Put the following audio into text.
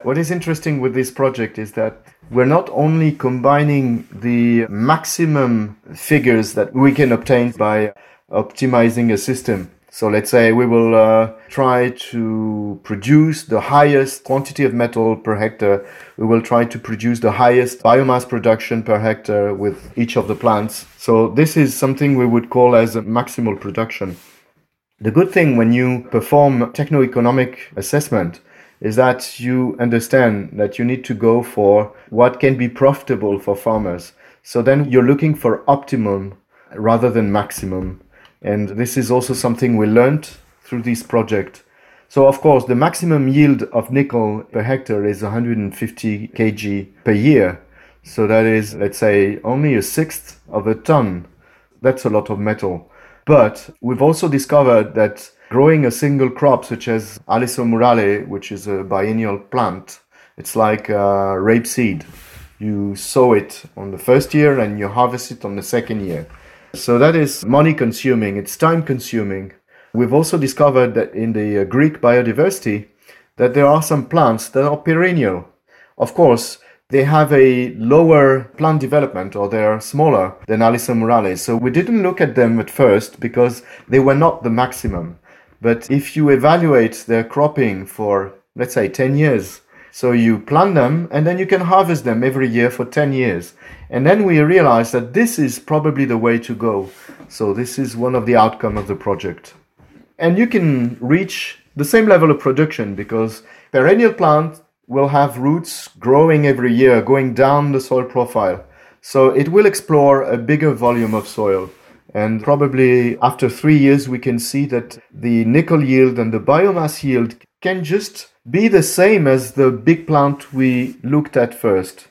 What is interesting with this project is that we're not only combining the maximum figures that we can obtain by optimizing a system. So let's say we will try to produce the highest quantity of metal per hectare. We will try to produce the highest biomass production per hectare with each of the plants. So this is something we would call as a maximal production. The good thing when you perform techno-economic assessment is that you understand that you need to go for what can be profitable for farmers. So then you're looking for optimum rather than maximum. And this is also something we learned through this project. So of course, the maximum yield of nickel per hectare is 150 kg per year. So that is, let's say, only a sixth of a ton. That's a lot of metal. But we've also discovered that growing a single crop such as Alisson murale, which is a biennial plant, it's like rapeseed. You sow it on the first year and you harvest it on the second year. So that is money consuming, it's time consuming. We've also discovered that in the Greek biodiversity that there are some plants that are perennial. Of course, they have a lower plant development, or they are smaller than Alisson murale. So we didn't look at them at first because they were not the maximum. But if you evaluate their cropping for, let's say, 10 years, so you plant them and then you can harvest them every year for 10 years. And then we realized that this is probably the way to go. So this is one of the outcomes of the project. And you can reach the same level of production because perennial plants will have roots growing every year, going down the soil profile. So it will explore a bigger volume of soil. And probably after 3 years, we can see that the nickel yield and the biomass yield can just be the same as the big plant we looked at first.